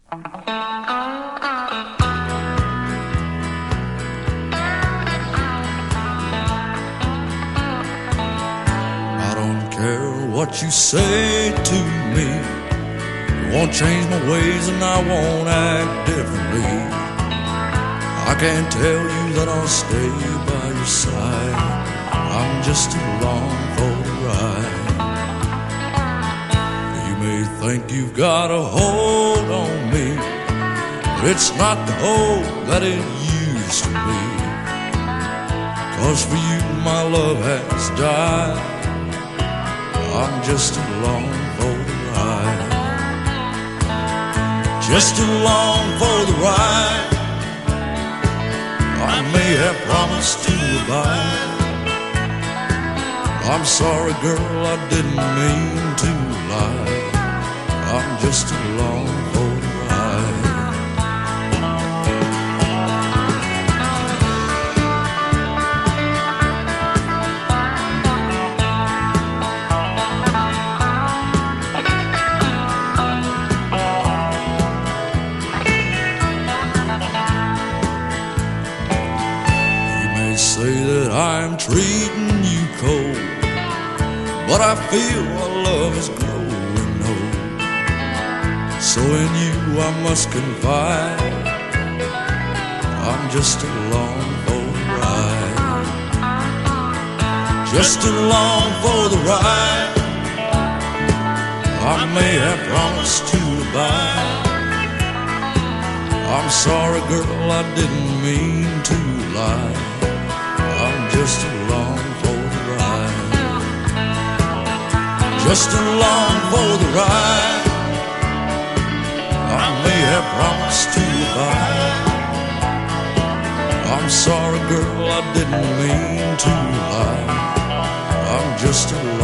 I don't care what you say to me. It won't change my ways and I won't act differently. I can't tell you that I'll stay by your side. I'm just along for the ride. You may think you've got a hold on me, but it's not the hold that it used to be. 'Cause for you my love has died. I'm just along for the ride. Just along for the ride. I may have promised to abide. I'm sorry, girl, I didn't mean to lie. I'm just along for the ride. You may say that I'm treating you cold, but I feel our love is growing old. So in you I must confide. I'm just along for the ride. Just along for the ride. I may have promised to abide. I'm sorry, girl, I didn't mean to lie. I'm just along for the ride. Just along for the ride. I may have promised to abide. I'm sorry, girl, I didn't mean to lie. I'm just along